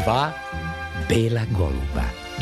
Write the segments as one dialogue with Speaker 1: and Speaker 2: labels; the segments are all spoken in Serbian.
Speaker 1: dva bela goluba.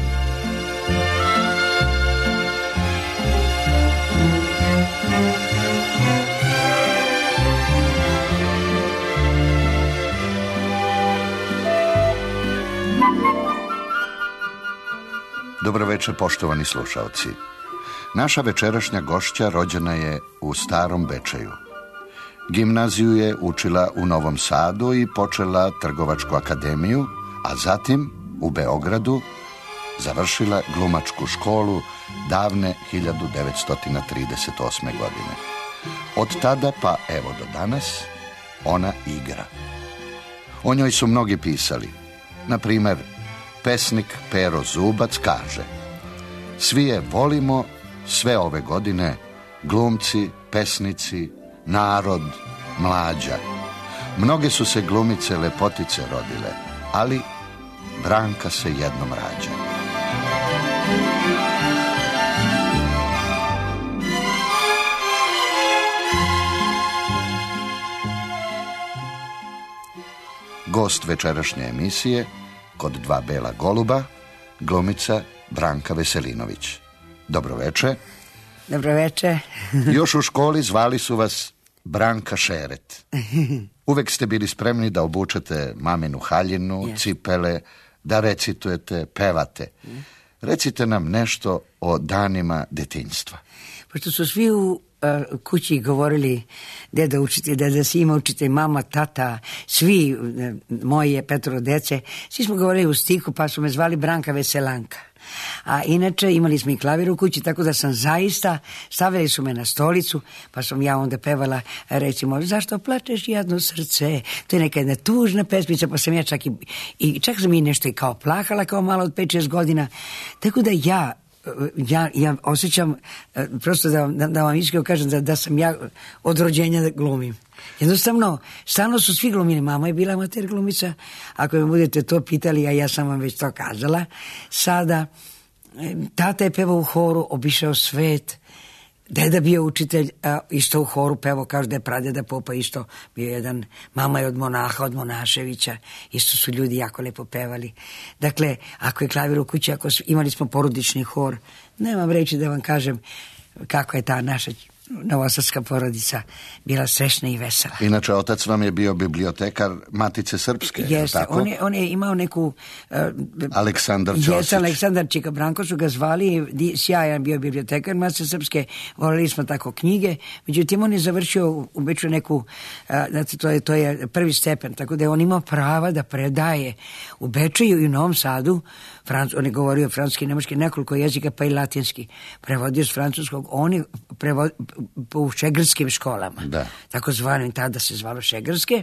Speaker 2: Dobroveče, poštovani slušaoci. Naša večerašnja gošća rođena je u Starom Bečeju. Gimnaziju je učila u Novom Sadu i počela Trgovačku akademiju, a zatim u Beogradu završila glumačku školu davne 1938. godine. Od tada pa evo do danas ona igra. O njoj su mnogi pisali. Na primer, pesnik Pero Zubac kaže: svi je volimo sve ove godine, glumci, pesnici, narod, mlađa. Mnoge su se glumice lepotice rodile, ali Branka se jednom rađa. Gost večerašnje emisije Kod dva bela goluba, glumica Branka Veselinović. Dobroveče.
Speaker 3: Dobroveče.
Speaker 2: Još u školi zvali su vas Branka Šeret. Uvek ste bili spremni da obučete maminu haljinu, cipele, da recitujete, pevate. Recite nam nešto o danima detinjstva.
Speaker 3: Pošto su svi u kući govorili deda učitelj, deda Sima učitelj, mama, tata, svi moje petoro dece, svi smo govorili u stihu, pa su me zvali Branka Veselanka. A inače imali smo i klavir u kući, tako da sam zaista, stavili su me na stolicu, pa sam ja onda pevala, recimo, zašto plačeš jadno srce? To je neka jedna tužna pesmica, pa sam ja čak čak sam i nešto i kao plahala, kao malo od 5-6 godina. Tako da ja osjećam, prosto da vam iskreno kažem da sam ja od rođenja da glumim. Jednostavno, stalno su svi glumili. Mama je bila amater glumica. Ako me budete to pitali, a ja sam vam već to kazala. Sada, tata je pevao u horu, obišao svet. Deda bio učitelj, isto u horu pevao, kao da je pradeda popa isto bio jedan. Mama je od monaha, od Monaševića. Isto su ljudi jako lepo pevali. Dakle, ako je klavir u kući, imali smo porodični hor. Nemam reći da vam kažem kako je ta naša novosadska porodica bila srećna i vesela.
Speaker 2: Inače, otac vam je bio bibliotekar Matice Srpske,
Speaker 3: jeste,
Speaker 2: tako?
Speaker 3: On je imao neku...
Speaker 2: Aleksandar Ćosić.
Speaker 3: Jeste, Aleksandar Čika Branko su ga zvali, sjajan bio bibliotekar Matice Srpske, volili smo tako knjige, međutim on je završio u Beču neku, to je prvi stepen, tako da je on imao prava da predaje u Beču i u Novom Sadu. On je govorio francuski, nemački, nekoliko jezika, pa i latinski. Prevodio s francuskog, on je u šegrskim školama. Da. Tako zvanim, tada se zvalo šegrske.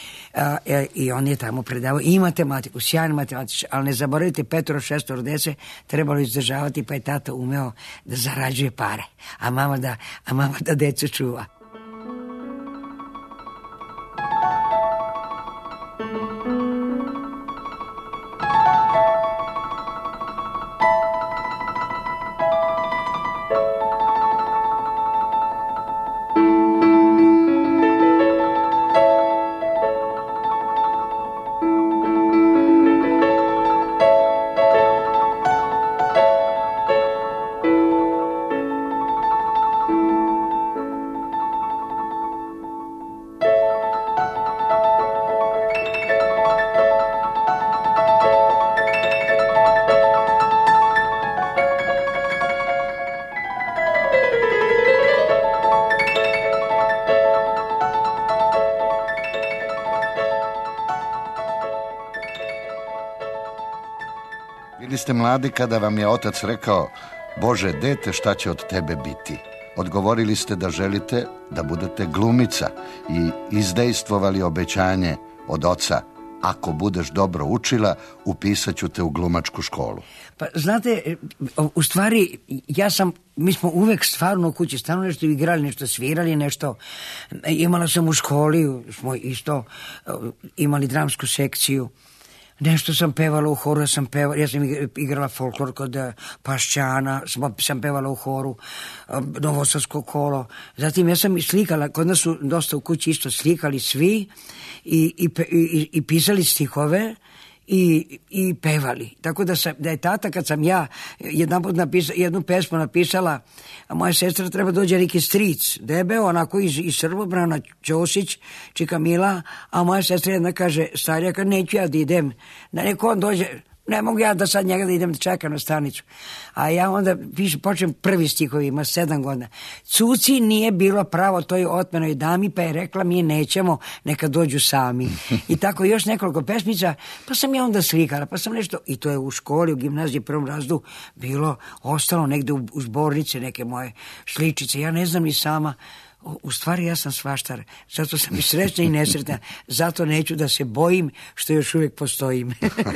Speaker 3: I on je tamo predavao i matematiku, sjajno matematičar, ali ne zaboravite, 5-6 dece trebalo izdržavati, pa je tata umeo da zarađuje pare, a mama da decu čuva.
Speaker 2: Bili ste mladi kada vam je otac rekao: Bože, dete, šta će od tebe biti? Odgovorili ste da želite da budete glumica i izdejstvovali obećanje od oca: ako budeš dobro učila, upisat ću te u glumačku školu.
Speaker 3: Pa znate, u stvari mi smo uvek stvarno u kući stalno nešto igrali, nešto svirali, nešto. Imala sam u školi, smo isto imali dramsku sekciju. Nešto sam pevala u horu, ja sam igrala folklor kod Pašćana, sam pevala u horu, Novosadsko kolo. Zatim ja sam i slikala, kod nas su dosta u kući isto slikali svi i pisali stihove i pevali. Tako da je tata, kad sam ja jednu pesmu napisala, a moja sestra treba dođe neki stric, debeo, onako iz Srbobrana, Ćosić, Čika Mila, a moja sestra jedna kaže, starija, kad neću ja da idem, da neko on dođe, ne mogu ja da sad njega da idem da čekam na stanicu. A ja onda počnem prvi stihovi, ima 7 godina. Cuci nije bilo pravo toj otmenoj dami, pa je rekla mi nećemo, neka dođu sami. I tako još nekoliko pesmica, pa sam ja onda slikala, pa sam nešto, i to je u školi, u gimnaziji, prvom razredu bilo, ostalo negde u zbornice neke moje sličice. Ja ne znam ni sama, u stvari ja sam svaštar, zato sam i srećna i nesretna, zato neću da se bojim što još uvijek postojim.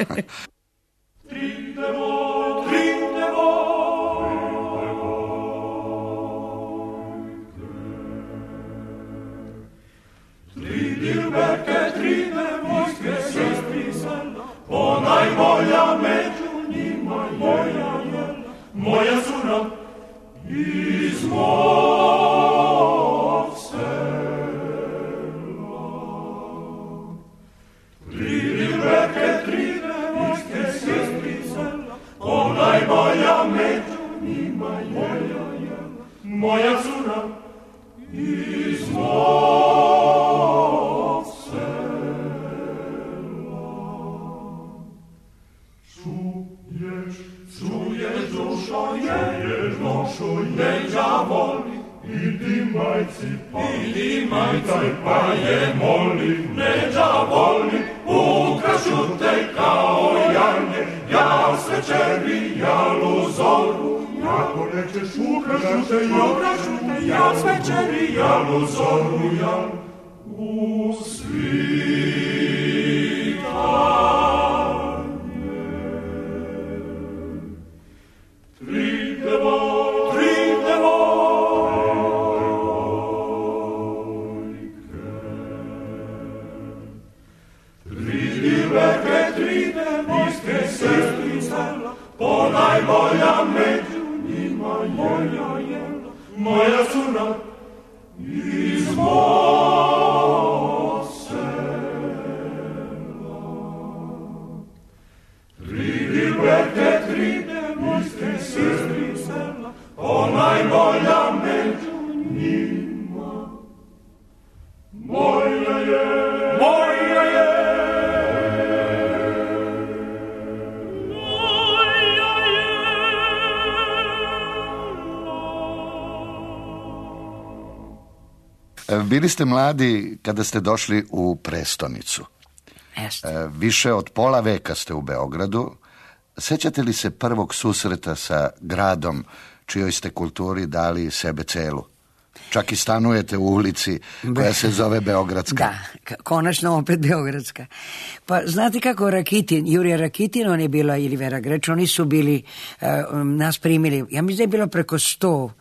Speaker 4: Dilberke, tri devojke, sestri sela, ponajbolja među njima moja jela, moja cura iz mog sela. Tri Dilberke, tri devojke, sestri sela, ponajbolja među njima moja jela, moja cura iz mog Čuješ dušo neđa voli, idi majci pa je moli, neđa voli, ukrašu te kao janje, ja svečeri, ja luzoru, ako nećeš ukrašu te, ja svečeri, ja luzoru, ja usvita. Ponajbolja među njima moja jela, moja cura iz mog sela. Tri Dilberke, tri devojke, sestri sela, ponajbolja među njima moja je, moja je.
Speaker 2: Bili ste mladi kada ste došli u prestonicu. Više od pola veka ste u Beogradu. Sećate li se prvog susreta sa gradom čijoj ste kulturi dali sebe celu? Čak i stanujete u ulici koja se zove Beogradska.
Speaker 3: Da, konačno opet Beogradska. Pa znate kako Jurija Rakitin, on je bila, ili Vera Greč, oni su bili, nas primili, ja mislim da je bilo preko 100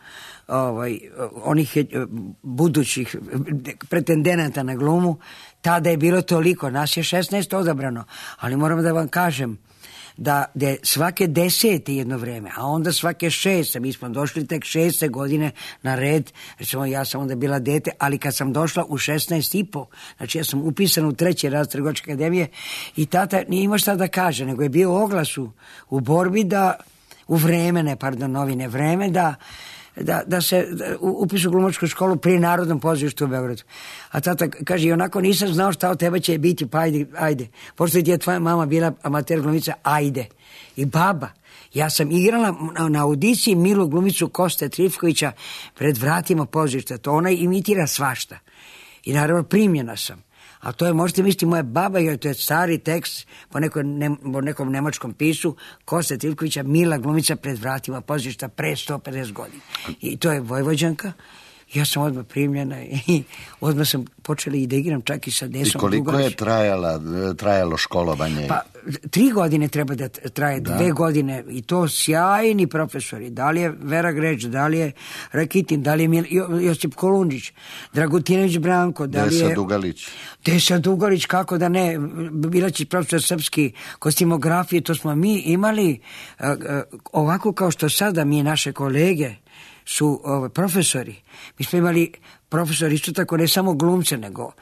Speaker 3: onih budućih pretendenata na glumu. Tada je bilo toliko, nas je 16 odabrano, ali moram da vam kažem da je svake 10. jedno vreme, a onda svake 6. mi smo došli tek 6. godine na red, recimo ja sam onda bila dete, ali kad sam došla u 16,5, znači ja sam upisan u 3. razred Trgovačke akademije i tata nije imao šta da kaže, nego je bio oglas u borbi da, u novine Vreme, da se upišu u glumačku školu pri Narodnom pozorištu u Beogradu. A tata kaže, i onako nisam znao šta od tebe će biti, pa ajde. Pošto ti je tvoja mama bila amater glumica, ajde. I baba, ja sam igrala na audiciji milu glumicu Koste Trifkovića pred vratima pozorišta. To ona imitira svašta. I naravno primljena sam. A to je, možete misliti, moja baba, jer to je stari tekst po nekom nemačkom pisu, Koste Trifkovića, mila glumica pred vratima pozorišta pre 150 godina. I to je Vojvođanka. Ja sam odmah primljena i odmah sam počela i da igram čak i sa Desom Dugalić.
Speaker 2: I koliko je trajalo školovanje?
Speaker 3: Pa 3 godine treba da traje, 2 godine i to sjajni profesori. Da li je Vera Greč, da li je Rakitin, da li je Josip Kolundžić, Dragutinović Branko, da li je Desa Dugalić, kako da ne, Bilačić profesor srpski, kostimografije, to smo mi imali ovako kao što sada mi naše kolege su profesori. Mi smo imali profesori isto tako ne samo glumce, nego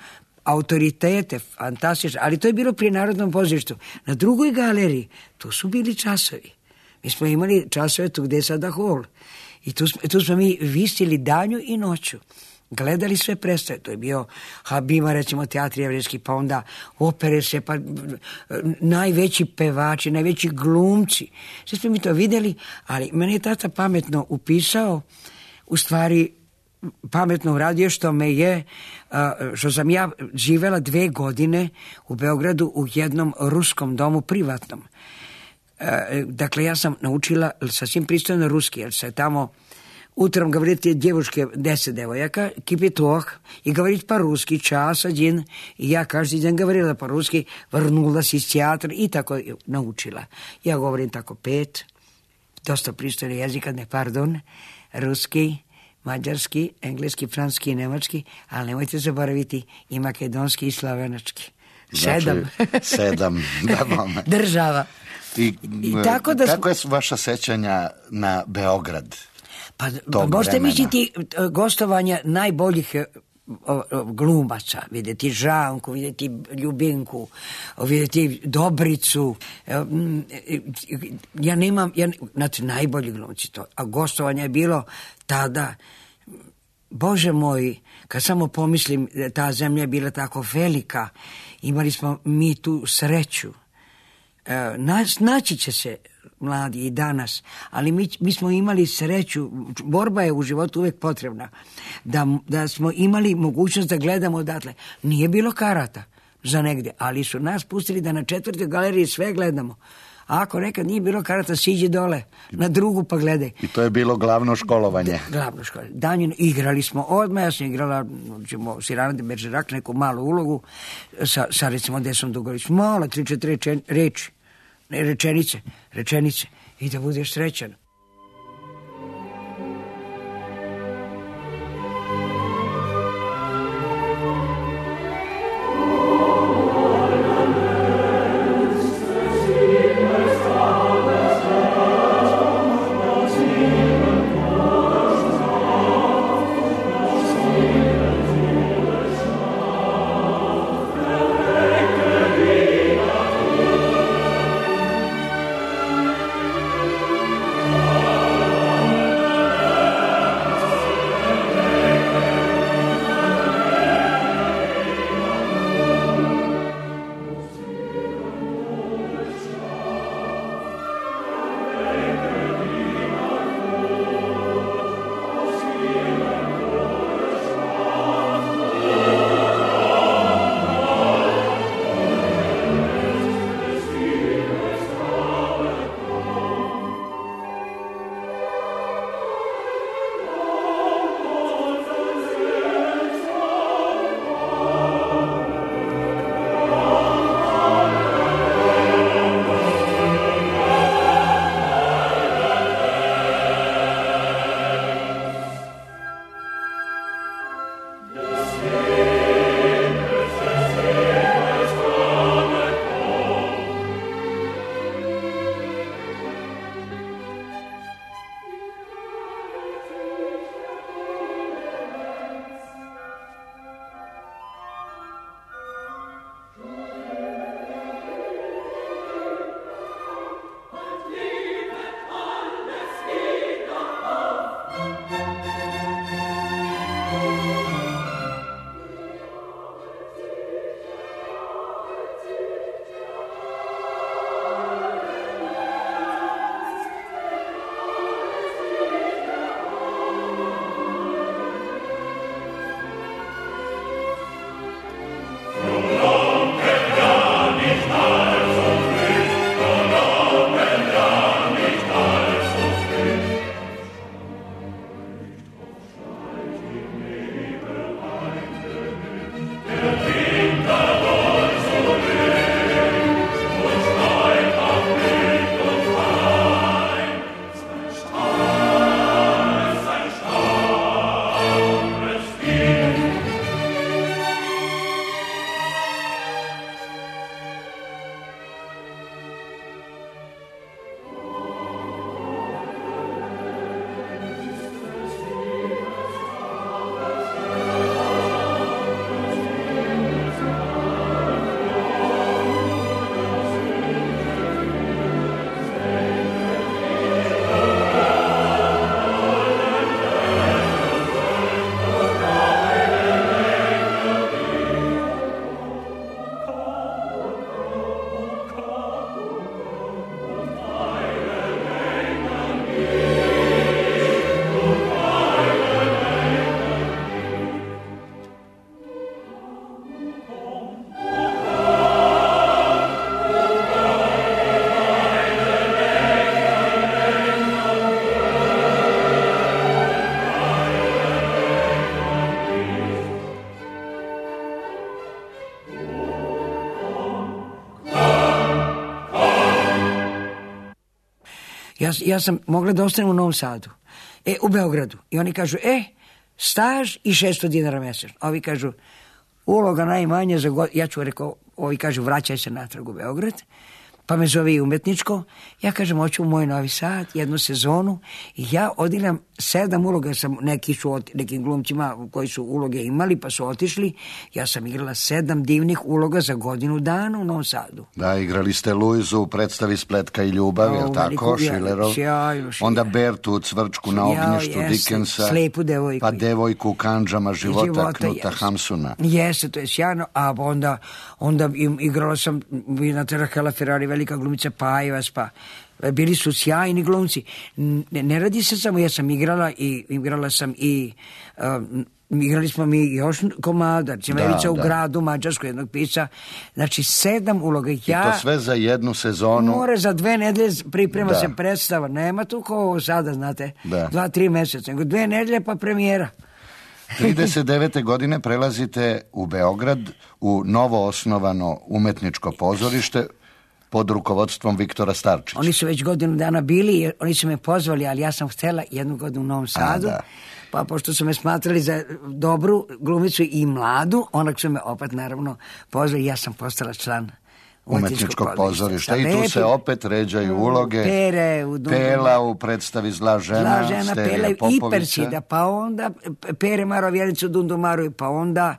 Speaker 3: autoritete, fantastično, ali to je bilo pri Narodnom pozorištu. Na drugoj galeriji, tu su bili časovi. Mi smo imali časove tu gde je sada hol. I tu smo mi visili danju i noću. Gledali sve predstave. To je bio Habima, recimo, teatri jevrejski, pa onda opere se, pa najveći pevači, najveći glumci. Sve smo mi to videli, ali mene je tata pametno upisao, u stvari pametno uradio što sam ja živela 2 godine u Beogradu u jednom ruskom domu privatnom. Dakle, ja sam naučila sasvim pristojno ruski, jer se tamo utrом говорит девушке 10 девояка, кипяток, и говорить по-русски час один. И я каждый день говорила по-русски, вернулась из театра и tako научила. Я говорим tako 5, dosta pristojno jezika, ruski, mađarski, engleski, franski i nemački, ali nemojte zaboraviti i makedonski i slovenački. 7.
Speaker 2: 7, da bome.
Speaker 3: Država.
Speaker 2: I tako da kako je vaša sećanja na Beograd?
Speaker 3: Pa možete misliti gostovanja najboljih glumaca, vidjeti Žanku, vidjeti Ljubinku, vidjeti Dobricu. Znači najbolji glumci to. A gostovanja je bilo tada, Bože moj, kad samo pomislim da ta zemlja je bila tako velika, imali smo mi tu sreću. Naći će se mladi i danas, ali mi smo imali sreću, borba je u životu uvijek potrebna, da smo imali mogućnost da gledamo odatle. Nije bilo karata za negdje, ali su nas pustili da na 4. galeriji sve gledamo. A ako nekad nije bilo karata, siđi dole na drugu pa gledaj.
Speaker 2: I to je bilo glavno školovanje.
Speaker 3: Glavno školovanje. Danjeno, igrali smo odmah, ja sam igrala Sirana de Bergerac, neku malu ulogu, sa recimo Desom Dugović, malo 3-4 rečenice i da budeš srećan. Ja sam mogla da ostanem u Novom Sadu, u Beogradu. I oni kažu, staž i 600 dinara mesečno. A ovi kažu, uloga najmanje za godinu. Ja ću rekao, ovi kažu, vraćaj se natrag u Beograd. Pa me zove i umetničko. Ja kažem, hoću u moj Novi Sad, jednu sezonu. I ja odigram 7 uloga. Nekim glumcima koji su uloge imali, pa su otišli. Ja sam igrala 7 divnih uloga za godinu dana u Novom Sadu.
Speaker 2: Da, igrali ste Luizu u predstavi Spletka i ljubav, je li tako? Šilerov. Onda Bertu u Cvrčku na ognjištu Dickensa.
Speaker 3: Slepu devojku.
Speaker 2: Pa devojku u kandžama života Knuta Hamsuna.
Speaker 3: Jeste, to je sjajno. A onda igrala sam Hela Ferrari, velika glumica Pajvas, pa bili su sjajni glumci. Ne radi se samo, ja sam igrala sam i igrali smo mi još komada, Cimevica u gradu, Mađarsku, jednog pisa. Znači 7 uloga.
Speaker 2: I to sve za jednu sezonu.
Speaker 3: More za 2 nedelje priprema se predstava. Nema tu kao sada, znate, 2-3 meseca, nego 2 nedelje pa premijera.
Speaker 2: 39. godine prelazite u Beograd u novo osnovano umetničko pozorište pod rukovodstvom Viktora Starčića.
Speaker 3: Oni su već godinu dana bili, oni su me pozvali, ali ja sam htjela 1 godinu u Novom Sadu. Pa pošto su me smatrali za dobru glumicu i mladu, onak su me opet naravno pozvali, ja sam postala član
Speaker 2: umetničkog pozorišta. I tu se opet ređaju uloge. Pela u predstavi Zla žena, Sterija Popovića.
Speaker 3: I Persida, pa onda Pere Maro Vjelicu Dundumaru, pa onda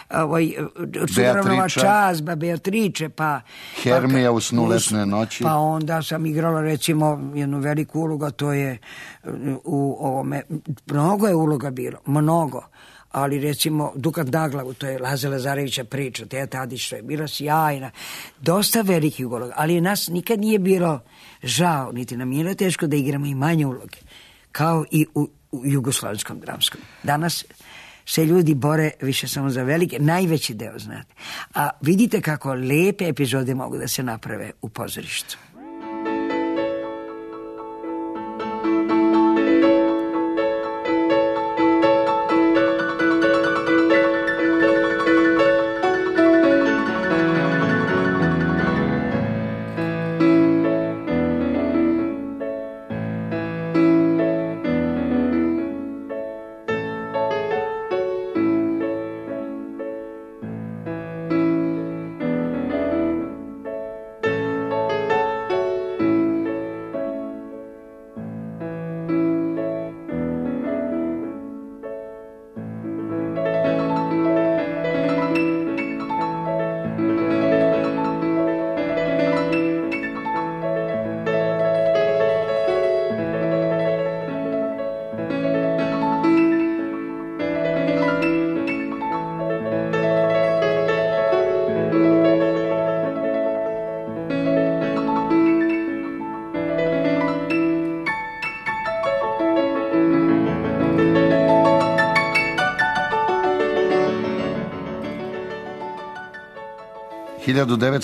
Speaker 3: Čudrovnova čazba, Beatriče, pa
Speaker 2: Hermija u Snu letne noći.
Speaker 3: Pa onda sam igrala recimo jednu veliku ulogu, to je u ovome, mnogo je uloga bilo, mnogo. Ali recimo Dukat Naglavu, to je Laza Lazarevića priča, Teja Tadić, to je bila sjajna, dosta velikih uloga, ali nas nikad nije bilo žao, niti nam nije teško da igramo i manje uloge, kao i u jugoslavenskom dramskom. Danas se ljudi bore više samo za velike, najveći deo, znate. A vidite kako lepe epizode mogu da se naprave u pozorištu.
Speaker 2: –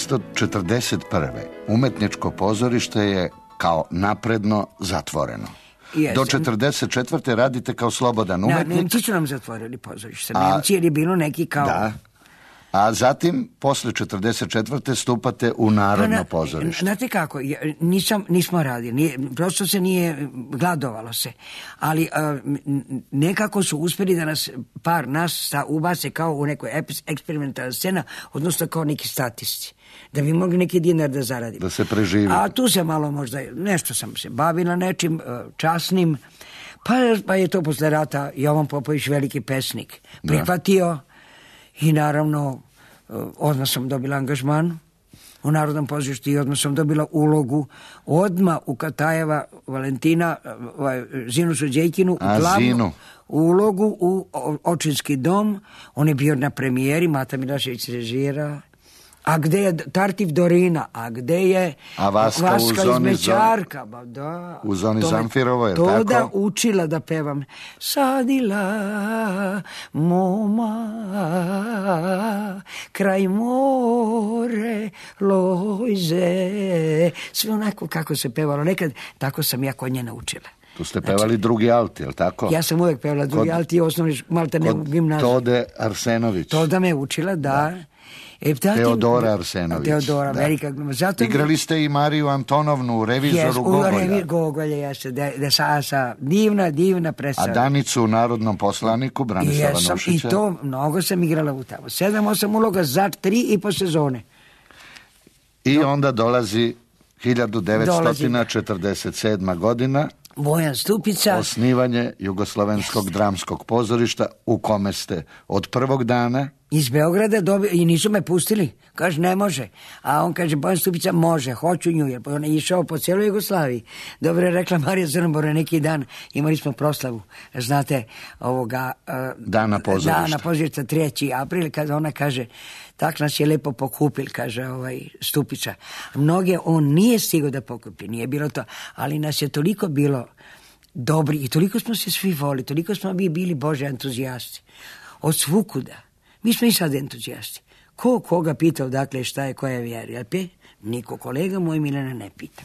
Speaker 2: 1941. umetničko pozorište je kao napredno zatvoreno. Do 1944. radite kao slobodan umetnik.
Speaker 3: Nemci su nam zatvorili pozorište. Nemci je bilo neki kao...
Speaker 2: Da. A zatim, posle 1944. stupate u Narodno pozorište.
Speaker 3: Znate kako, nismo radili, prosto se nije, gladovalo se, ali nekako su uspjeli da nas ubace kao u nekoj eksperimentalna scena, odnosno kao neki statisti, da bi mogli neki dinar da zaradimo.
Speaker 2: Da se preživi.
Speaker 3: A tu se malo možda, nešto sam se bavila nečim časnim, pa je to posle rata Jovan Popović, veliki pesnik, prihvatio. I naravno, odmah sam dobila angažman u Narodnom pozorištu i odmah sam dobila ulogu odmah u Katajeva Valentina, Zinusu Đejkinu, glavnu ulogu u Očinski dom. On je bio na premijeri, Mata Milašević režira. A gde je Tartif Dorina, a gde je Vaska iz Mećarka?
Speaker 2: U Zoni Zamfirovoj, je tako?
Speaker 3: To da učila da pevam. Sadila moma kraj more lojze. Sve onako kako se pevalo. Nekad tako sam ja kod nje naučila.
Speaker 2: Tu ste pevali drugi alti, je li tako?
Speaker 3: Ja sam uvek pevala drugi alti i osnovni maltene u gimnaziju.
Speaker 2: Tode Arsenović.
Speaker 3: Toda me učila, da.
Speaker 2: Teodora Arsenović.
Speaker 3: Teodora, velika gluma.
Speaker 2: Igrali ste i Mariju Antonovnu u Revizoru Gogolja.
Speaker 3: Gogolja, jeste. Sa divna predstava.
Speaker 2: A Danicu u Narodnom poslaniku Branislava Nušića.
Speaker 3: I to, mnogo sam igrala u tamo. 7-8 uloga za 3,5 sezone.
Speaker 2: I onda dolazi 1947. godina.
Speaker 3: Vojan Stupica.
Speaker 2: Osnivanje Jugoslovenskog dramskog pozorišta u kome ste od prvog dana
Speaker 3: iz Beograda i nisu me pustili. Kaže, ne može. A on kaže, Vojan Stupica može, hoću nju, jer on je išao po cijeloj Jugoslaviji. Dobro je rekla Marija Crnobora neki dan, imali smo proslavu, znate, ovoga
Speaker 2: Dana pozorišta.
Speaker 3: Dana pozorišta 3. april, kada ona kaže, tak nas je lepo pokupil, kaže Stupica. Mnoge on nije stigao da pokupi, nije bilo to, ali nas je toliko bilo dobri i toliko smo se svi voli, toliko smo mi bili Bože entuzijasti. Od svukuda. Mi smo i sad entuzijasti. Koga pita odakle šta je, koja je vjera? Niko, kolega moj Milana ne pita.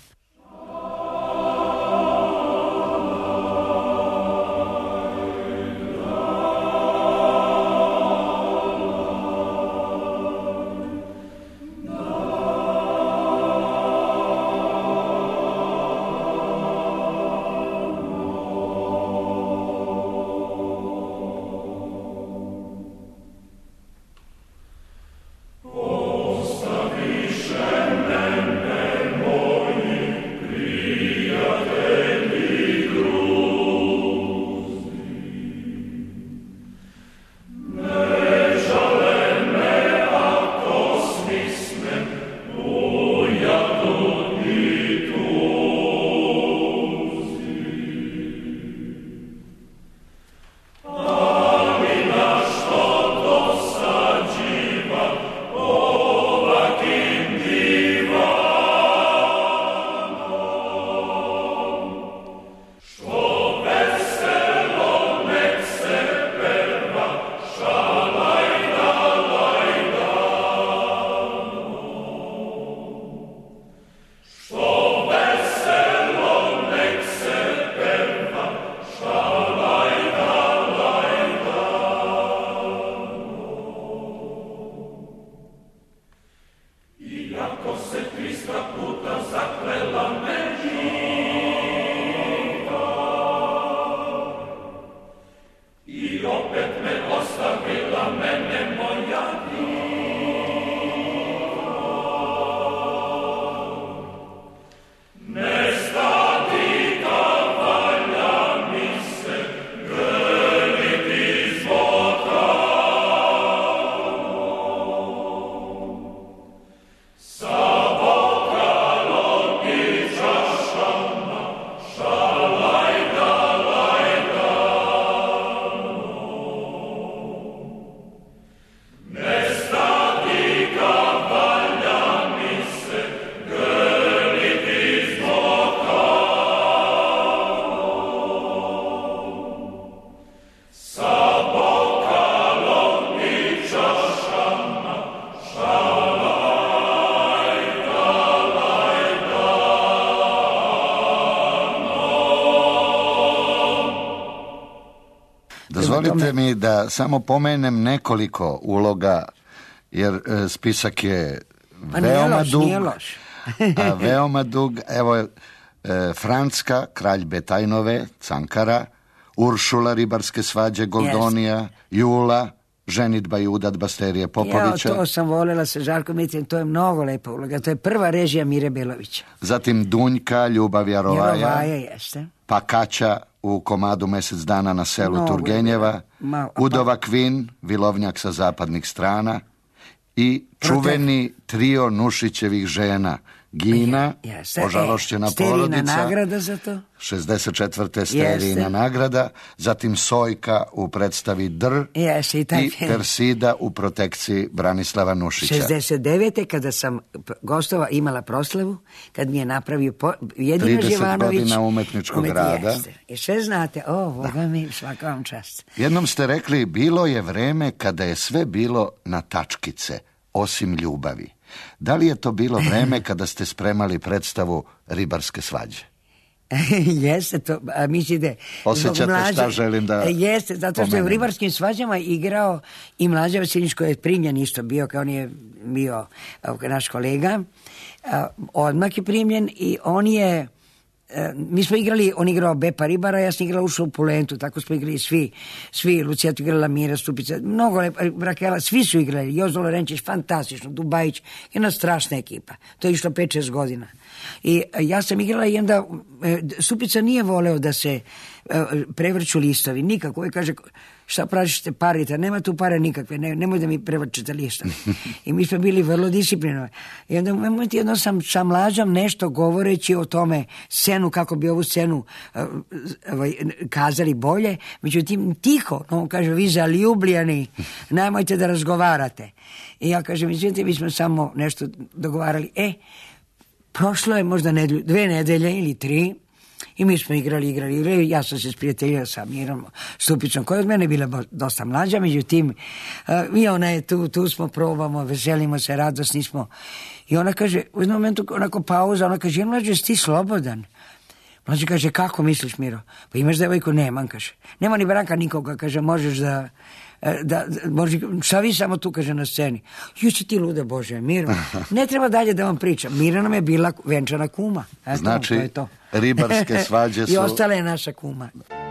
Speaker 2: Dozvolite mi da samo pomenem nekoliko uloga, jer spisak je veoma dug. Veoma dug. Evo, Franska, kralj Betajnove, Cankara, Uršula, ribarske svađe Goldonija, Jula, ženidba i udatba Sterije Popovića.
Speaker 3: Ja, to sam voljela sa Žarkom Mitrijem, to je mnogo lepa uloga. To je prva režija Mire Belovića.
Speaker 2: Zatim Dunjka, Ljubav Jarovaja,
Speaker 3: jeste.
Speaker 2: Pa Kaća u komadu Mesec dana na selu Turgenjeva, Udova Kvin, Vilovnjak sa zapadnih strana i čuveni trio Nušićevih žena, Gina, Ožalošćena porodica,
Speaker 3: Sterina nagrada za to.
Speaker 2: 64. Sterina nagrada, zatim Sojka u predstavi Dr i Persida u protekciji Branislava Nušića.
Speaker 3: 69. kada sam gostova imala proslavu, kad mi je napravio Jedino Živanović
Speaker 2: 30 godina umetničkog rada.
Speaker 3: I sve znate, Boga mi, svaka vam čast.
Speaker 2: Jednom ste rekli, bilo je vreme kada je sve bilo na tačkice, osim ljubavi. Da li je to bilo vreme kada ste spremali predstavu Ribarske svađe?
Speaker 3: Jeste to, a mislite...
Speaker 2: Osjećate šta želim da
Speaker 3: jeste, zato što je u
Speaker 2: pomenem.
Speaker 3: ribarskim svađama igrao i Mlađa Vasiljević koji je primljen isto bio, kao on je bio naš kolega. Odmah je primljen i on je... Mi smo igrali, on igrao Bepa Ribara, ja sam igrala Ušla u Pulentu, tako smo igrali svi, Lucija tu igrala, Mira Stupica, mnogo Rakela, svi su igrali, Jozo Lorenčić, fantastično, Dubajić, jedna strašna ekipa, to je išlo 5-6 godina. I ja sam igrala i onda Stupica nije voleo da se prevrću listovi, nikako, ovaj kaže, šta pražite parite, nema tu pare nikakve, nemoj da mi prevrćete listovi. I mi smo bili vrlo disciplinovani. I onda u momentu jedno sam sa Mlađom nešto govoreći o tome scenu, kako bi ovu scenu kazali bolje, međutim tiho, on kaže, vi zaljubljeni, nemojte da razgovarate. I ja kažem, izvinite, mi smo samo nešto dogovarali. Prošlo je možda 2 nedelje ili 3, i mi smo igrali. Ja sam se sprijateljila sa Mirom Stupicom, koja od mene bila dosta mlađa, međutim, i ona je tu smo, probamo, veselimo se, radosni smo. I ona kaže, u jednom momentu, onako pauza, ona kaže, Mlađe, jesi ti slobodan? Mlađe kaže, kako misliš, Miro? Pa imaš devojku? Nemam, kaže. Nema ni Branka nikoga, kaže, možeš da šta vi samo tu, kaže, na sceni. Juče ti luda, Bože, Miro. Ne treba dalje da vam pričam. Mira nam je bila venčana kuma. Eto,
Speaker 2: znači,
Speaker 3: to je to.
Speaker 2: Ribarske svađe su...
Speaker 3: I ostala je naša kuma.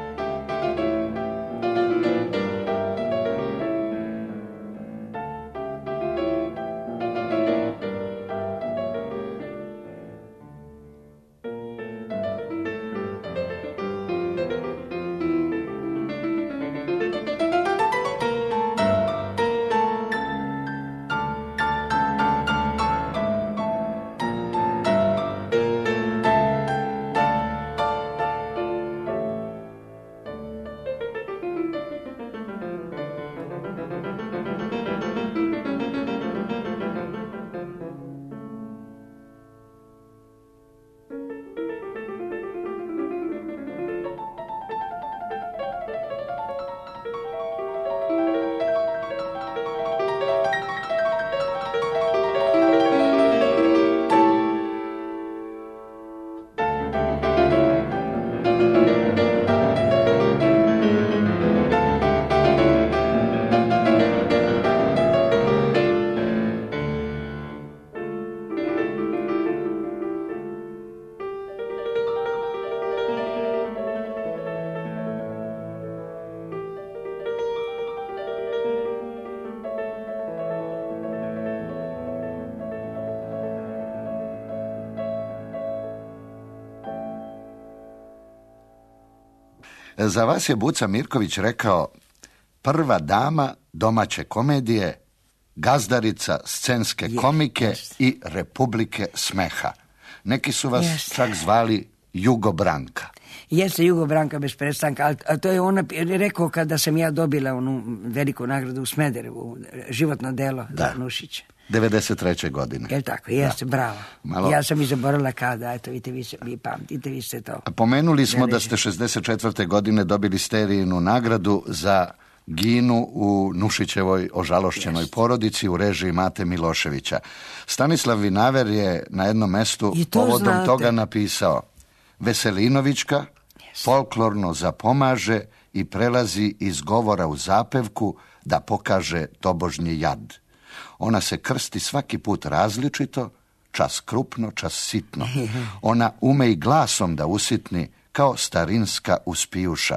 Speaker 2: Za vas je Buca Mirković rekao, prva dama domaće komedije, gazdarica scenske komike i Republike smeha. Neki su vas čak zvali Jugo Branka.
Speaker 3: Jeste Jugo Branka bez prestanka, a to je ona rekao kada sam ja dobila onu veliku nagradu u Smederevu, životno delo Nušića.
Speaker 2: 93. godine.
Speaker 3: Je tako, jeste, bravo.
Speaker 2: Malo...
Speaker 3: Ja sam i zaboravila kada, eto, vi pamtite, vi ste to.
Speaker 2: Pomenuli smo da ste 64. godine dobili Sterijinu nagradu za Ginu u Nušićevoj ožalošćenoj porodici u režiji Mate Miloševića. Stanislav Vinaver je na jednom mestu povodom toga napisao: Veselinovićka folklorno zapomaže i prelazi iz govora u zapevku da pokaže tobožnji jad. Ona se krsti svaki put različito, čas krupno, čas sitno. Ona ume i glasom da usitni kao starinska uspijuša.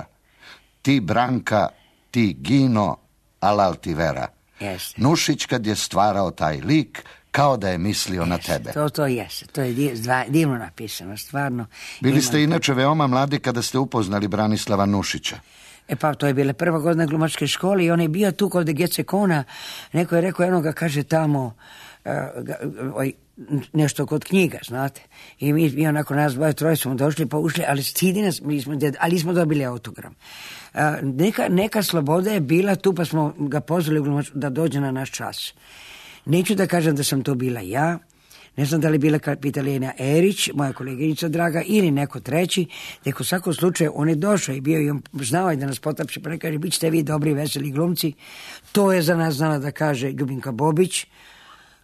Speaker 2: Ti Branka, ti Gino, alal ti vera. Nušić kad je stvarao taj lik, kao da je mislio na tebe.
Speaker 3: To jeste, to je divno napisano, stvarno.
Speaker 2: Bili ste inače veoma mladi kada ste upoznali Branislava Nušića.
Speaker 3: Pa to je bila prva godina glumačke škole i on je bio tu kod Gece Kona. Neko je rekao, eno ga kaže tamo nešto kod knjiga, znate. I mi onako nas troje smo došli pa ušli, ali stidi nas, ali smo dobili autogram. Neka sloboda je bila tu pa smo ga pozvali da dođe na naš čas. Neću da kažem da sam to bila ja. Ne znam da li bila Kapitalina Erić, moja koleginica draga, ili neko treći, nek u svakom slučaju on je došao i bio i on znao je da nas potapše, pa ne kaže, bit ćete vi dobri, veseli glumci. To je za nas znala da kaže Ljubinka Bobić,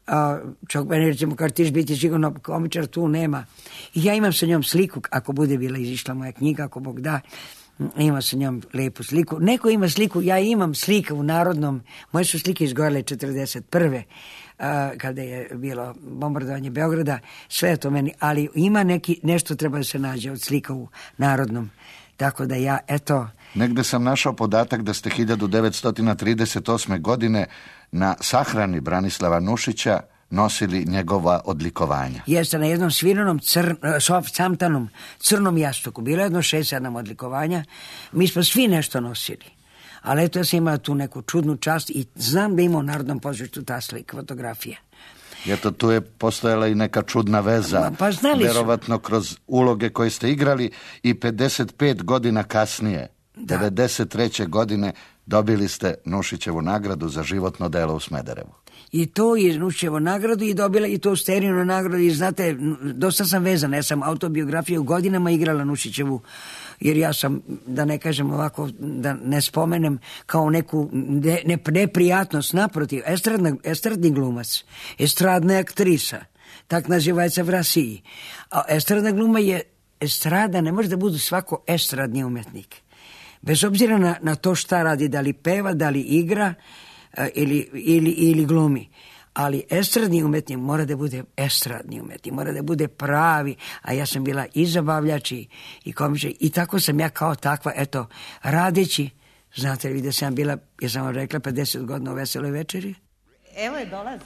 Speaker 3: Čak meni recimo kaže tiš biti sigurno komičar, tu nema. I ja imam sa njom sliku, ako bude bila izišla moja knjiga, ako Bog da, ima sa njom lepu sliku. Neko ima sliku, ja imam slika u Narodnom, moje su slike izgorele 1941. Kada je bilo bombardovanje Beograda, sve je to meni, ali ima nešto treba da se nađe od slika u Narodnom. Tako da ja, eto...
Speaker 2: Negde sam našao podatak da ste 1938. godine na sahrani Branislava Nušića nosili njegova odlikovanja.
Speaker 3: Jeste, na jednom svirenom samtanom crnom jastuku. Bilo je jedno 6-7 odlikovanja. Mi smo svi nešto nosili. Ali eto, ja sam imala tu neku čudnu čast i znam da ima u Narodnom pozorištu ta slika, fotografija.
Speaker 2: Eto, tu je postojala i neka čudna veza.
Speaker 3: Pa znali su.
Speaker 2: Verovatno kroz uloge koje ste igrali i 55 godina kasnije, 93. godine, dobili ste Nušićevu nagradu za životno delo u Smederevu.
Speaker 3: I to je Nušićevu nagradu i dobila i to Sterinu nagradu i znate, dosta sam vezana. Ja sam autobiografiju godinama igrala Nušićevu, jer ja sam, da ne kažem ovako, da ne spomenem kao neku neprijatnost, naprotiv, estradni glumac, estradna aktrisa, tak nazivaje se v Rasiji. A estradna gluma je estrada, ne može da budu svako estradni umetnik. Bez obzira na to šta radi, da li peva, da li igra ili glumi. Ali estradni umetnik mora da bude estradni umetnik, mora da bude pravi, a ja sam bila i zabavljač i komičar i tako sam ja kao takva, eto, radeći, znate li da sam bila, ja sam vam rekla, 50 godina u Veseloj večeri.
Speaker 5: Evo je, dolazi.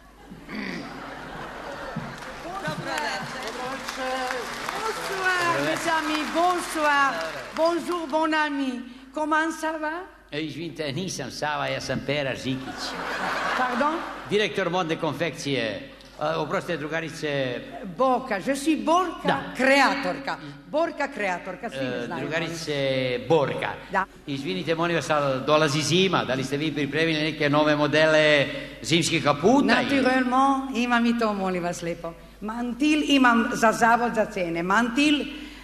Speaker 6: Bonsoir, mes amis, bonsoir. Bonjour, bon ami. Comment ça va?
Speaker 1: Izvinite, nisam Sava, ja sam Pera Žikić.
Speaker 6: Pardon?
Speaker 1: Direktor modne konfekcije. Oprostite, drugarice...
Speaker 6: Borka, je suis Borka, kreatorka. Borka, kreatorka, svi me znaju.
Speaker 1: Drugarice Borka.
Speaker 6: Da.
Speaker 1: Izvinite, molim vas, dolazi zima. Da li ste vi pripremili neke nove modele zimskih kaputa?
Speaker 6: Naturellement, imam i to, molim vas lepo. Mantil imam za zavod za cene. Mantil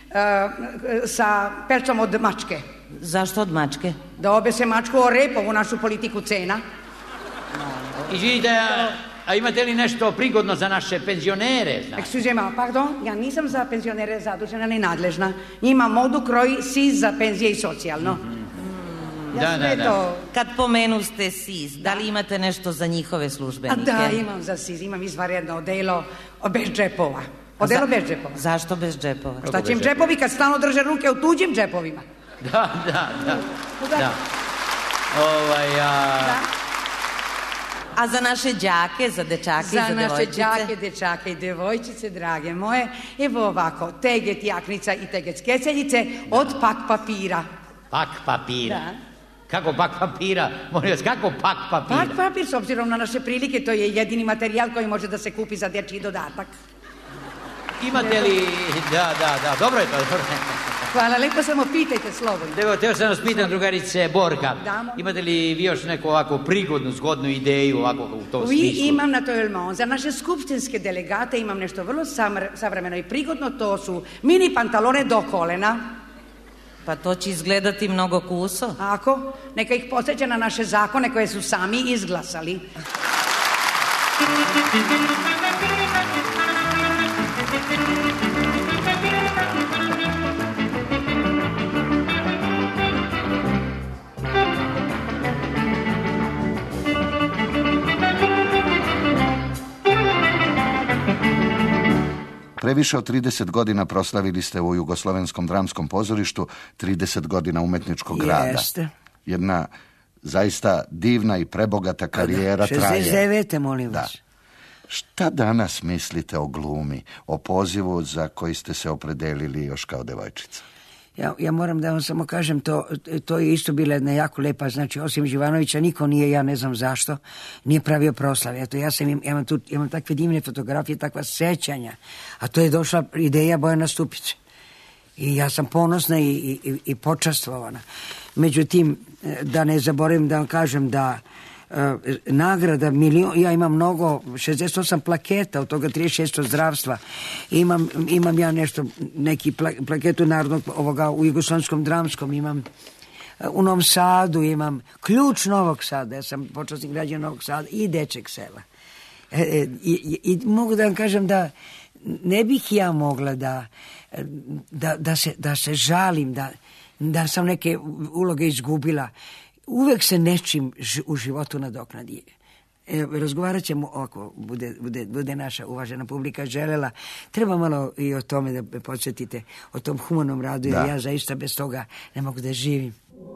Speaker 6: sa perčom od mačke.
Speaker 5: Zašto od mačke?
Speaker 6: Da obese mačku o repovu našu politiku cena.
Speaker 1: Izvinite, a imate li nešto prigodno za naše penzionere?
Speaker 6: Excusez-moi, pardon, ja nisam za penzionere zadužena ni nadležna. Njima modu kroji SIZ za penzije i socijalno.
Speaker 1: Da.
Speaker 5: Kad pomenuste SIZ, da li imate nešto za njihove službenike?
Speaker 6: Da, imam za SIZ, imam izvanredno odelo bez džepova. Odelo bez džepova.
Speaker 5: Zašto bez džepova?
Speaker 6: Šta će im džepovi kad stalno drže ruke u tuđim džepovima?
Speaker 1: Da.
Speaker 5: A za naše đake, za dečake i za devojčice?
Speaker 6: Za naše đake, dečake i devojčice, drage moje, evo ovako, teget jaknica i teget skeceljice od pak papira.
Speaker 1: Pak papira?
Speaker 6: Da.
Speaker 1: Kako pak papira? Molim vas, kako pak papira?
Speaker 6: Pak papir, s obzirom na naše prilike, to je jedini materijal koji može da se kupi za dječji dodatak.
Speaker 1: Imate li... Da, dobro je to.
Speaker 6: Hvala, lepo samo pitajte slobodno.
Speaker 1: Evo, teo sam vas pitan, drugarice Borka,
Speaker 6: Da.
Speaker 1: imate li vi još neku ovako prigodnu, zgodnu ideju ovako u tom smislu?
Speaker 6: Imam naturellement. Za naše skupštinske delegate imam nešto vrlo savremeno i prigodno, to su mini pantalone do kolena.
Speaker 5: Pa to će izgledati mnogo kuso.
Speaker 6: Ako? Neka ih podsjeća na naše zakone koje su sami izglasali.
Speaker 2: Previše od 30 godina proslavili ste u Jugoslovenskom dramskom pozorištu 30 godina umetničkog rada.
Speaker 3: Jeste.
Speaker 2: Jedna zaista divna i prebogata karijera traje.
Speaker 3: 69. molim vas.
Speaker 2: Da. Šta danas mislite o glumi, o pozivu za koji ste se opredelili još kao devojčica?
Speaker 3: Ja moram da vam samo kažem, to je isto bila jedna jako lepa, znači osim Živanovića niko nije, ja ne znam zašto, nije pravio proslave. Eto, ja imam takve divne fotografije, takva sećanja, a to je došla ideja Bojana Stupice. I ja sam ponosna i počastvovana. Međutim, da ne zaboravim da vam kažem da nagrada ja imam mnogo, 68 plaketa, od toga 36 od zdravstva. Imam ja neki plaketu narodnog ovoga u Jugoslovenskom dramskom, imam u Novom Sadu, imam ključ Novog Sada, ja sam počasni građan Novog Sada i Dečeg sela. I mogu da vam kažem da ne bih ja mogla da se žalim, da sam neke uloge izgubila. Uvek se nečim u životu nadoknadi. Razgovarat ćemo, ako bude naša uvažena publika želela, treba malo i o tome da me podsjetite, o tom humanom radu, jer ja zaista bez toga ne mogu da živim.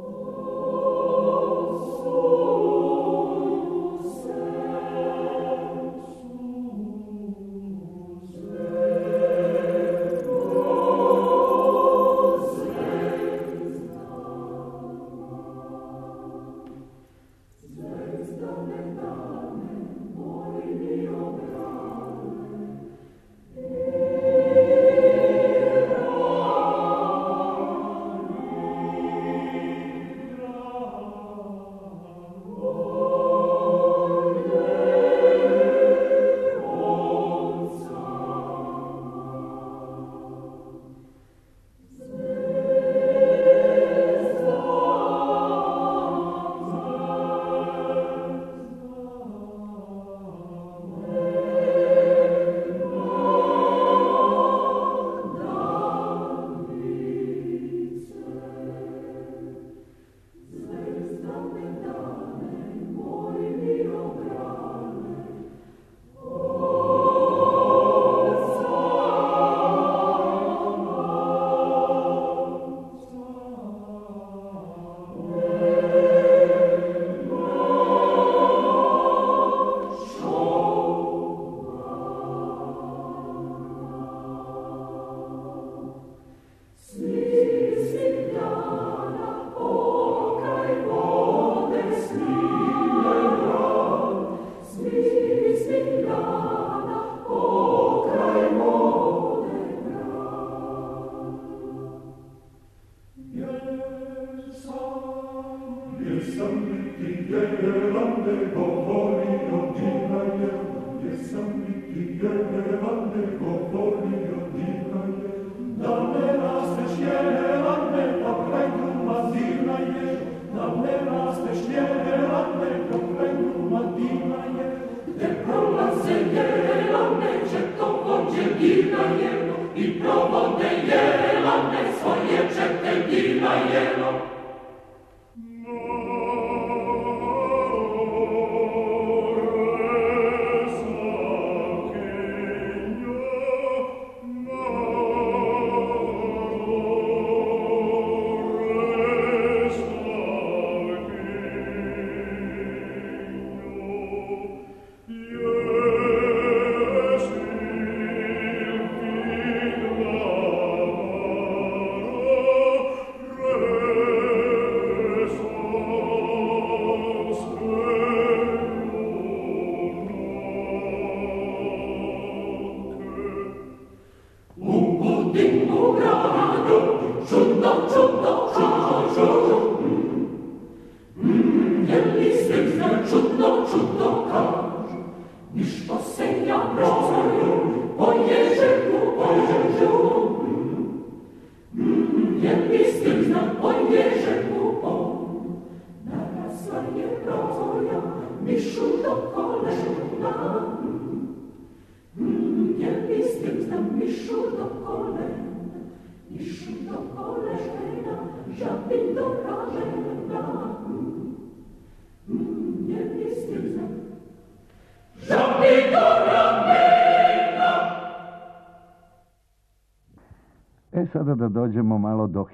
Speaker 2: Sada da dođemo malo do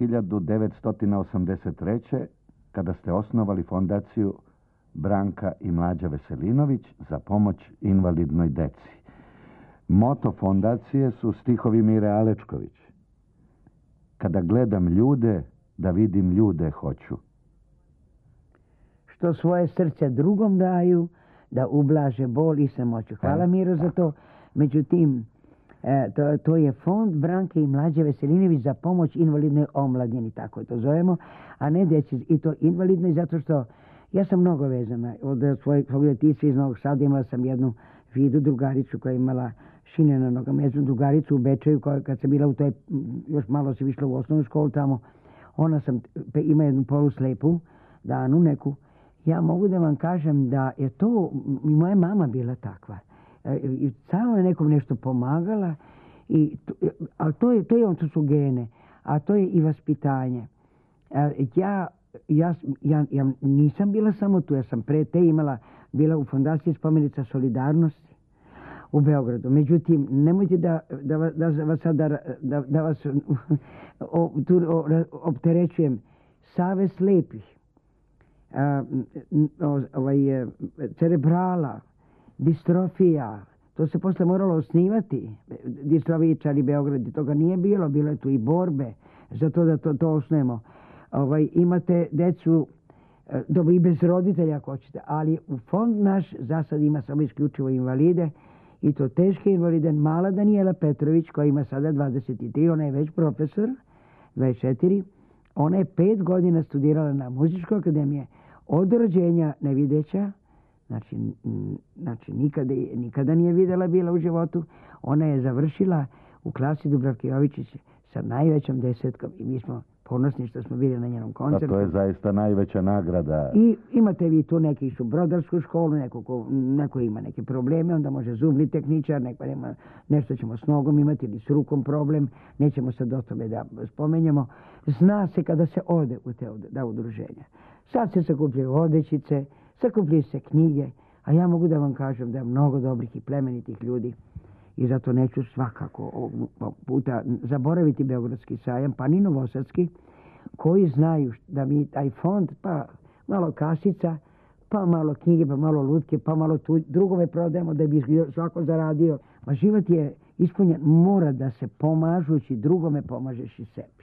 Speaker 2: 1983. kada ste osnovali fondaciju Branka i Mlađa Veselinović za pomoć invalidnoj deci. Moto fondacije su stihovi Mire Alečković. Kada gledam ljude, da vidim ljude hoću.
Speaker 3: Što svoje srce drugom daju, da ublaže bol i samoću. Hvala Miro za to. Međutim, to je fond Branke i Mlađe Veselinović za pomoć invalidnoj omladini, tako je to zovemo, a ne djeci. I to invalidnoj zato što ja sam mnogo vezana. Od svojeg djetinjstva iz Novog Sada imala sam jednu vidu drugaricu koja je imala šine na nogama. Jednu drugaricu u Bečeju kad sam bila u toj, još malo se išla u osnovnu školu tamo, ima jednu poluslepu Danu neku. Ja mogu da vam kažem da je to i moja mama bila takva. i stalno je nekom nešto pomagala, ali to su gene, a to je i vaspitanje. Ja nisam bila samo tu, ja sam pre te bila u Fondaciji Spomenica solidarnosti u Beogradu. Međutim, nemojte da vas opterećujem. Savez slepih, cerebrala, distrofija, to se posle moralo osnivati. Distrofičari Beograd, toga nije bilo je tu i borbe za to da to osnujemo. Imate decu, dobro i bez roditelja ako hoćete, ali u fond naš za sad ima samo isključivo invalide, i to teške invalide. Mala Danijela Petrović, koja ima sada 23, ona je već profesor, 24, ona je 5 godina studirala na Muzičkoj akademiji, od rođenja nevideća, znači nikada nije videla bila u životu. Ona je završila u klasi Dubravke Jovičić sa najvećom 10 i mi smo ponosni što smo bili na njenom koncertu.
Speaker 7: Pa to je zaista najveća nagrada.
Speaker 3: I imate vi tu neki su brodarsku školu, neko ima neke probleme, onda može zubni tehničar, neko nema, nešto ćemo s nogom imati ili s rukom problem, nećemo sad o tome da spomenjemo. Zna se kada se ode u te udruženja. Sad se sakupljaju odećice, sakupljaju se knjige, a ja mogu da vam kažem da je mnogo dobrih i plemenitih ljudi. I zato neću svakako ovog puta zaboraviti Beogradski sajam, pa ni Novosadski, koji znaju da mi taj fond, pa malo kasica, pa malo knjige, pa malo lutke, pa malo drugove prodajemo da bi svako zaradio. Ma život je ispunjen, mora da se pomažući drugome pomažeš i sebi.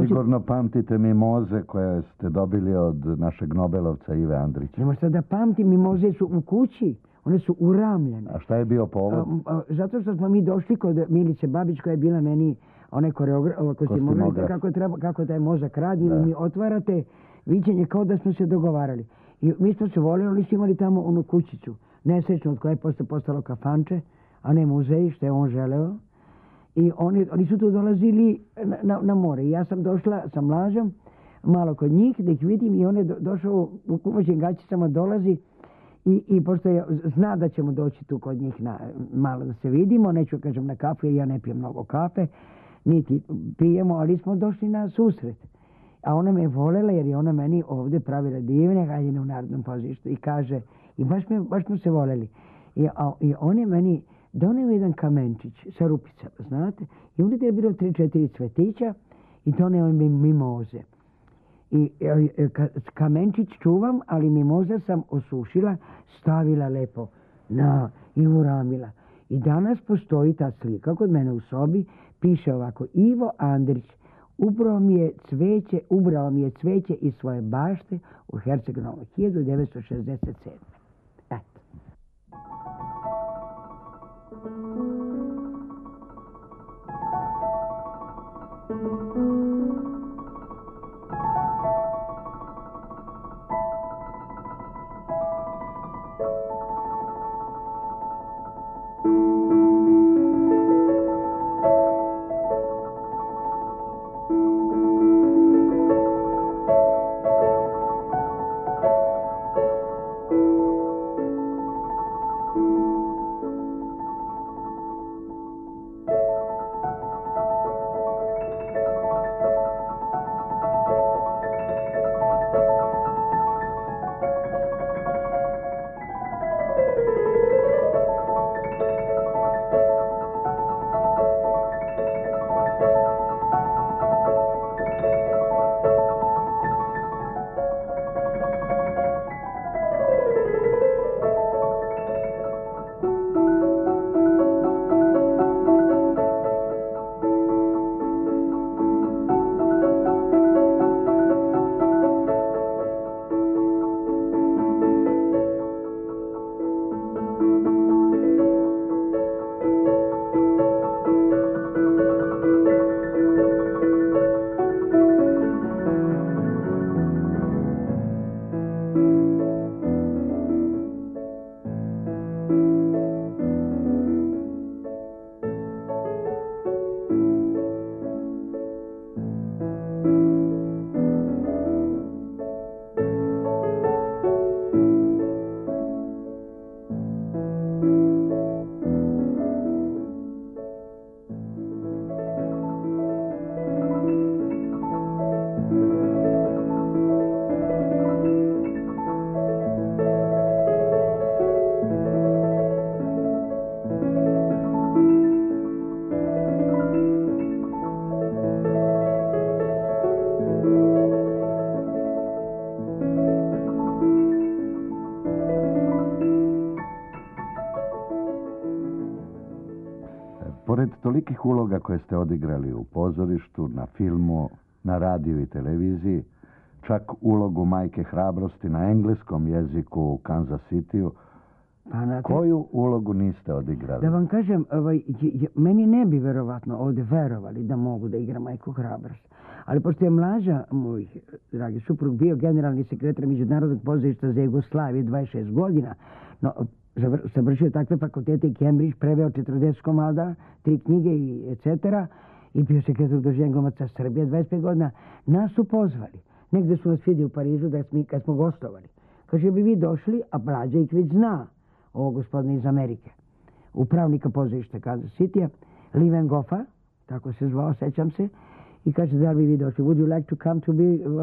Speaker 7: Sigurno pamtite mimoze koje ste dobili od našeg Nobelovca Ive Andrića.
Speaker 3: Nemo šta da pamtim, mimoze su u kući. One su uramljene.
Speaker 7: A šta je bio povod?
Speaker 3: Zato što smo mi došli kod Milice Babić koja je bila meni onaj kostimograf, kako taj mozak radi. I mi otvarate viđenje kao da smo se dogovarali. I mi smo se voljeli, oni su imali tamo onu kućicu. Nesrećno od koje je posle postalo kafanče, a ne muzej, što je on želeo. I oni su tu dolazili na more. I ja sam došla sa mlažom, malo kod njih, da ih vidim i on je došao u kumoćim gaćicama, dolazi i pošto zna da ćemo doći tu kod njih malo da se vidimo, neću kažem na kafu jer ja ne pijem mnogo kafe, niti pijemo, ali smo došli na susret. A ona me je volela jer je ona meni ovdje pravila divne haljine u Narodnom pozorištu i kaže, i baš smo se voljeli. I on je meni doneo jedan kamenčić sa rupicama, znate, i unutra je bilo 3-4 cvetića i doneo mi mimoze. I kamenčić čuvam, ali mimoza sam osušila, stavila lepo i uramila. I danas postoji ta slika kod mene u sobi, piše ovako: Ivo Andrić ubrao mi je cveće iz svoje bašte u Herceg-Novom 1967. Eto.
Speaker 7: Pored tolikih uloga koje ste odigrali u pozorištu, na filmu, na radiju i televiziji, čak ulogu majke hrabrosti na engleskom jeziku u Kansas Cityu, koju ulogu niste odigrali?
Speaker 3: Da vam kažem, meni ne bi verovatno ovdje verovali da mogu da igram majku hrabrost. Ali pošto je mlađa, moj dragi suprug, bio generalni sekretar Međunarodnog pozorišta za Jugoslaviju 26 godina, završio takve fakultete i Cambridge, preveo 40 komada, 3 knjige i etc. I bio sekretar Udruženja glumaca Srbije 25 godina. Nas su pozvali. Negde su nas vidjeli u Parizu kad smo gostovali. Kaže, bi vi došli, a Mlađa ih već zna, ovo gospodina iz Amerike, upravnika pozorišta Kansas Citya, Livengoffa, tako se zvao, sećam se, i kaže, da li bi vi došli? Would you like to come to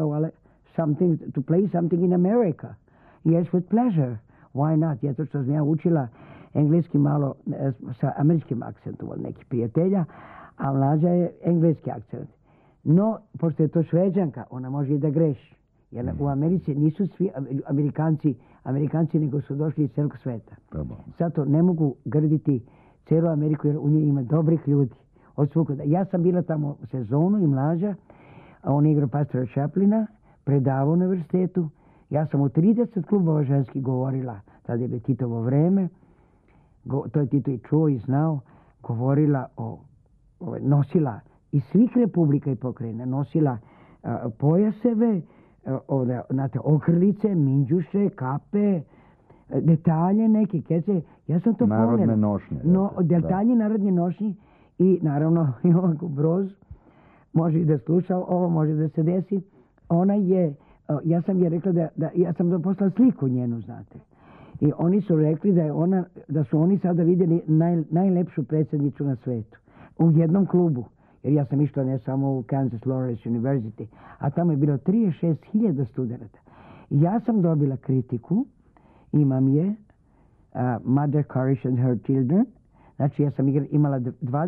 Speaker 3: to play something in America? Yes, with pleasure. Why not? Zato što sam ja učila engleski malo sa američkim akcentom od nekih prijatelja, a Mlađa je engleski akcent. No, pošto je to Šveđanka, ona može i da greši. Jer u Americi nisu svi Amerikanci nego su došli iz celog sveta. Zato ne mogu grditi celu Ameriku jer u njoj ima dobrih ljudi. Od svukuda. Ja sam bila tamo sezonu i Mlađa, On igrao pastora Chaplina, predavao u univerzitetu. Ja sam u 30 klubova ženskih govorila, tada je Titovo vreme, to je Tito i čuo i znao, govorila nosila iz svih republika i pokrajina, nosila pojaseve, okrlice, minđuše, kape, detalje neke, kece. Ja sam to
Speaker 7: narodne nošnje.
Speaker 3: Detalji narodne nošnje i naravno i ovako Broz može i da sluša, ovo može da se desi. Ona je, ja sam je rekla ja sam poslala sliku njenu, znate. I oni su rekli da su oni sada vidjeli najlepšu predsjednicu na svetu. U jednom klubu. Jer ja sam išla ne samo u Kansas Lawrence University, a tamo je bilo 36.000 studenta. Ja sam dobila kritiku, imam je, Mother Courage and Her Children. Znači ja sam imala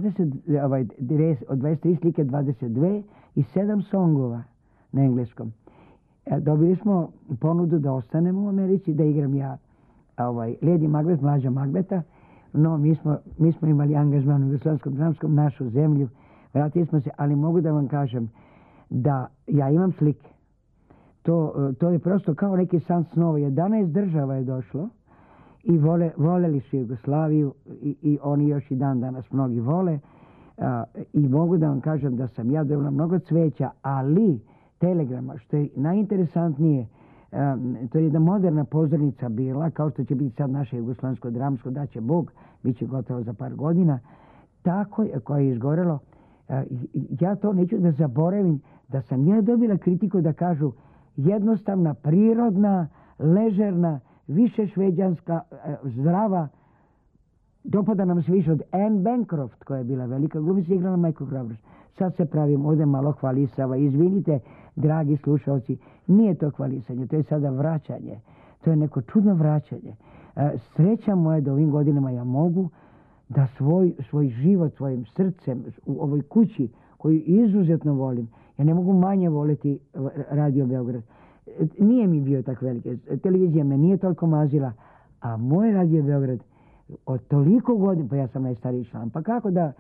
Speaker 3: 23 slike, 22 i 7 songova na engleskom. Dobili smo ponudu da ostanemo u Americi, da igram ja Lady Macbeth, mlađa Macbeta, no mi smo imali angažman u Jugoslavenskom dramskom, našu zemlju, vratili smo se, ali mogu da vam kažem da ja imam slike. To je prosto kao neki san snova. 11 država je došlo i voljeli su Jugoslaviju i oni još i dan danas mnogi vole. I mogu da vam kažem da sam ja dobila mnogo cveća, ali telegrama, što je najinteresantnije, to je jedna moderna pozornica bila, kao što će biti sad naše Jugoslovensko dramsko, da će Bog, bit će gotovo za par godina, tako koje je izgorelo. Ja to neću da zaboravim, da sam ja dobila kritiku da kažu jednostavna, prirodna, ležerna, više šveđanska, zdrava. Dopada nam se više od Anne Bancroft, koja je bila velika glumica, igrala majku hrabrost. Sad se pravim ovdje malo hvalisava. Izvinite, dragi slušalci, nije to hvalisanje, to je sada vraćanje. To je neko čudno vraćanje. Sreća moja da ovim godinama ja mogu da svoj život, svojim srcem u ovoj kući, koju izuzetno volim, ja ne mogu manje voliti Radio Beograd. Nije mi bio tako velike. Televizija me nije toliko mazila, a moj Radio Beograd od toliko godina, pa ja sam najstariji član, pa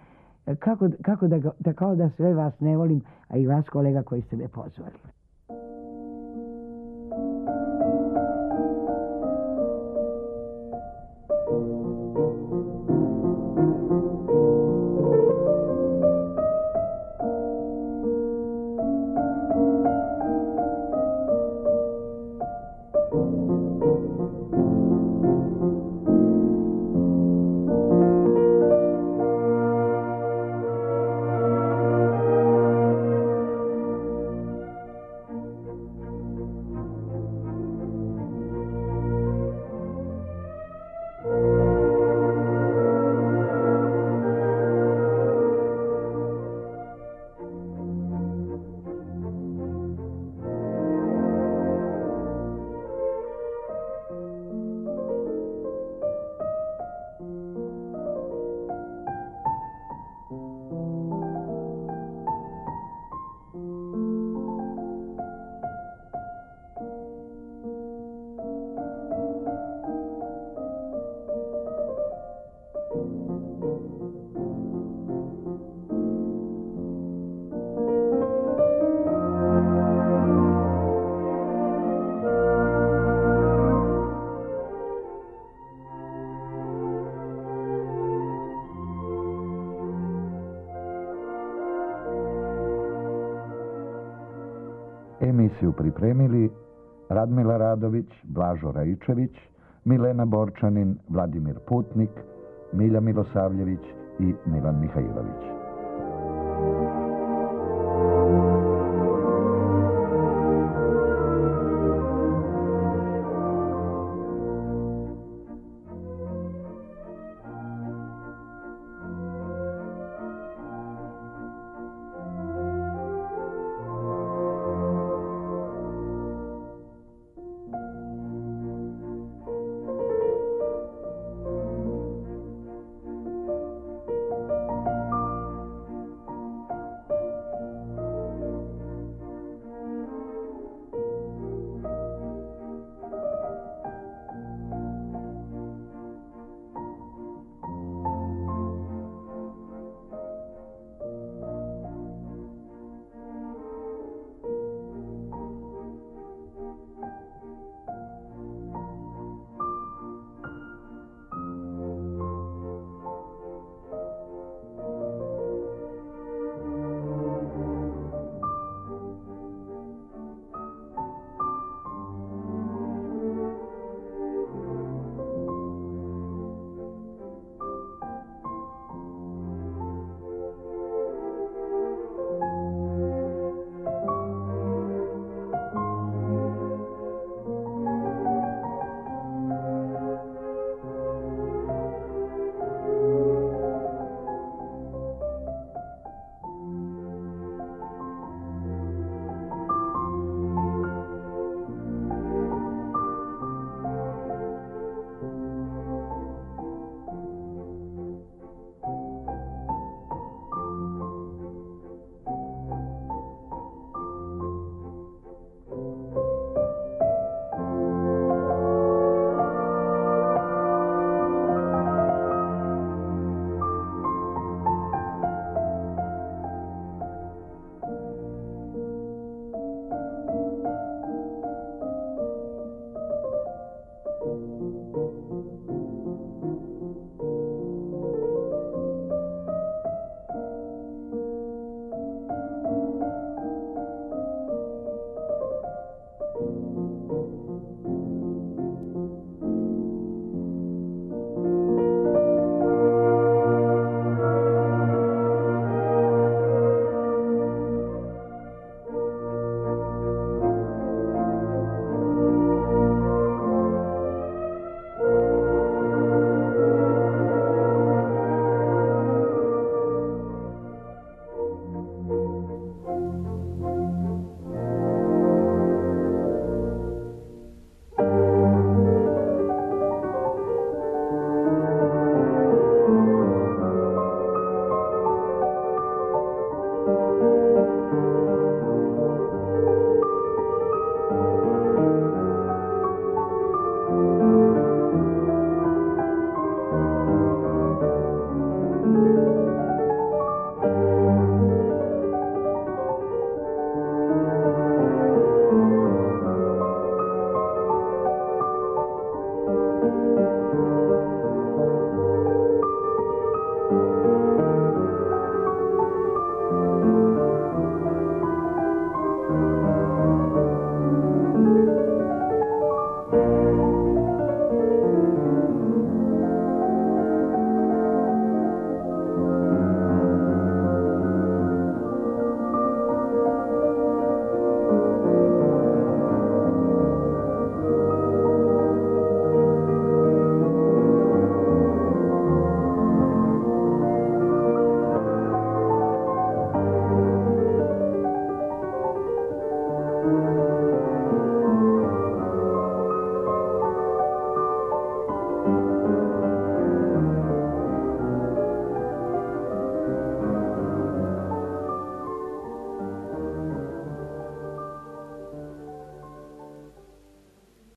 Speaker 3: kako da sve vas ne volim, a i vas kolega koji ste me pozvali.
Speaker 7: Emisiju pripremili Radmila Radović, Blažo Raičević, Milena Borčanin, Vladimir Putnik, Milja Milosavljević i Milan Mihajlović.